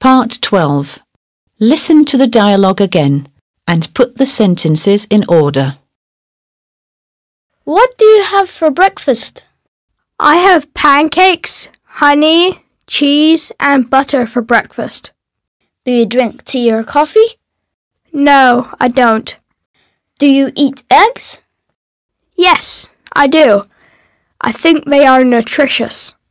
Part 12. Listen to the dialogue again and put the sentences in order. What do you have for breakfast? I have pancakes, honey, cheese, and butter for breakfast. Do you drink tea or coffee? No, I don't. Do you eat eggs? Yes, I do. I think they are nutritious.